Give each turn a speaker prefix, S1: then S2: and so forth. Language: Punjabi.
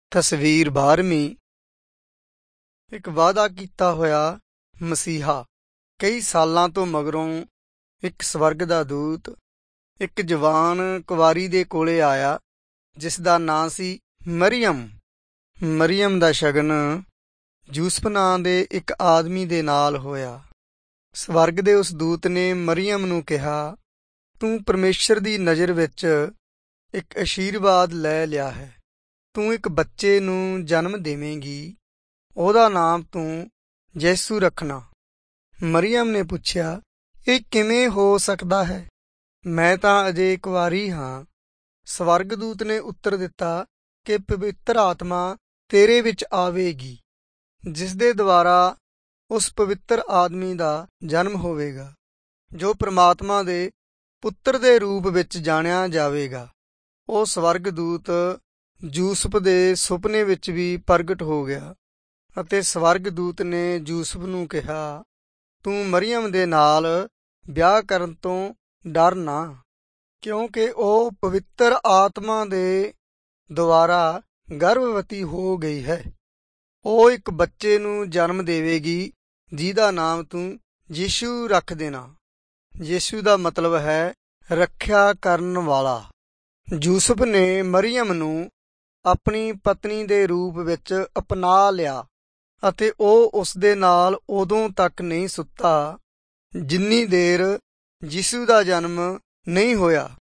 S1: ਤਸਵੀਰ 12ਵੀਂ। ਇੱਕ ਵਾਅਦਾ ਕੀਤਾ ਹੋਇਆ ਮਸੀਹਾ। ਕਈ ਸਾਲਾਂ ਤੋਂ ਮਗਰੋਂ ਇੱਕ ਸਵਰਗ ਦਾ ਦੂਤ ਇੱਕ ਜਵਾਨ ਕੁਆਰੀ ਦੇ ਕੋਲੇ ਆਇਆ ਜਿਸ ਦਾ ਨਾਂ ਸੀ ਮਰੀਅਮ। ਮਰੀਅਮ ਦਾ ਸ਼ਗਨ ਯੂਸਫ ਨਾਂ ਦੇ ਇੱਕ ਆਦਮੀ ਦੇ ਨਾਲ ਹੋਇਆ। ਸਵਰਗ ਦੇ ਉਸ ਦੂਤ ਨੇ ਮਰੀਅਮ ਨੂੰ ਕਿਹਾ, ਤੂੰ ਪਰਮੇਸ਼ਰ ਦੀ ਨਜ਼ਰ ਵਿੱਚ ਇੱਕ ਅਸ਼ੀਰਵਾਦ ਲੈ ਲਿਆ ਹੈ। ਤੂੰ ਇੱਕ ਬੱਚੇ ਨੂੰ ਜਨਮ ਦੇਵੇਂਗੀ, ਉਹਦਾ ਨਾਮ ਤੂੰ ਯਿਸੂ ਰੱਖਣਾ। ਮਰੀਅਮ ਨੇ ਪੁੱਛਿਆ, ਇਹ ਕਿਵੇਂ ਹੋ ਸਕਦਾ ਹੈ? ਮੈਂ ਤਾਂ ਅਜੇ ਕੁਆਰੀ ਹਾਂ। ਸਵਰਗਦੂਤ ਨੇ ਉੱਤਰ ਦਿੱਤਾ ਕਿ ਪਵਿੱਤਰ ਆਤਮਾ ਤੇਰੇ ਵਿੱਚ ਆਵੇਗੀ, ਜਿਸ ਦੇ ਦੁਆਰਾ ਉਸ ਪਵਿੱਤਰ ਆਦਮੀ ਦਾ ਜਨਮ ਹੋਵੇਗਾ, ਜੋ ਪ੍ਰਮਾਤਮਾ ਦੇ ਪੁੱਤਰ ਦੇ ਰੂਪ ਵਿੱਚ ਜਾਣਿਆ ਜਾਵੇਗਾ। ਉਹ ਸਵਰਗਦੂਤ ਯੂਸਫ ਦੇ ਸੁਪਨੇ ਵਿੱਚ ਵੀ ਪ੍ਰਗਟ ਹੋ ਗਿਆ ਅਤੇ ਸਵਰਗਦੂਤ ਨੇ ਯੂਸਫ ਨੂੰ ਕਿਹਾ, ਤੂੰ ਮਰੀਅਮ ਦੇ ਨਾਲ ਵਿਆਹ ਕਰਨ ਤੋਂ ਡਰ ਨਾ, ਕਿਉਂਕਿ ਉਹ ਪਵਿੱਤਰ ਆਤਮਾ ਦੇ ਦੁਆਰਾ ਗਰਭਵਤੀ ਹੋ ਗਈ ਹੈ। ਉਹ ਇੱਕ ਬੱਚੇ ਨੂੰ ਜਨਮ ਦੇਵੇਗੀ ਜਿਹਦਾ ਨਾਮ ਤੂੰ ਯਿਸੂ ਰੱਖ ਦੇਣਾ। ਯਿਸੂ ਦਾ ਮਤਲਬ ਹੈ ਰੱਖਿਆ ਕਰਨ ਵਾਲਾ। ਯੂਸਫ ਨੇ ਮਰੀਅਮ ਨੂੰ ਆਪਣੀ ਪਤਨੀ ਦੇ ਰੂਪ ਵਿੱਚ ਅਪਣਾ ਲਿਆ ਅਤੇ ਉਹ ਉਸ ਦੇ ਨਾਲ ਉਦੋਂ ਤੱਕ ਨਹੀਂ ਸੁੱਤਾ ਜਿੰਨੀ ਦੇਰ ਯਿਸੂ ਦਾ ਜਨਮ ਨਹੀਂ ਹੋਇਆ।